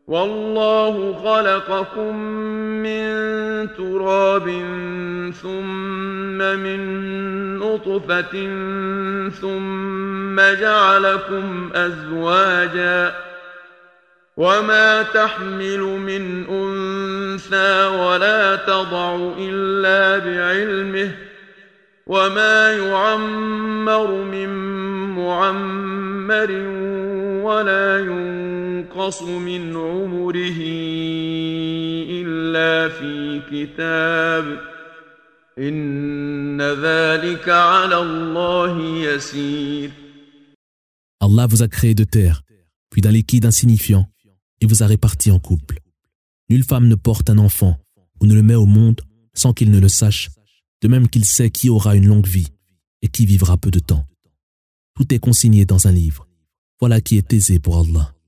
والله خلقكم من تراب ثم من نطفة ثم جعلكم أزواجا وما تحمل من أنثى ولا تضع إلا بعلمه وما يعمر من معمر ولا ينقص من عمره إلا في كتاب إن ذلك على الله يسير. Allah vous a créé de terre, puis d'un liquide insignifiant, et vous a répartis en couple. Nulle femme ne porte un enfant ou ne le met au monde sans qu'il ne le sache, de même qu'il sait qui aura une longue vie et qui vivra peu de temps. Tout est consigné dans un livre. Voilà qui est aisé pour Allah.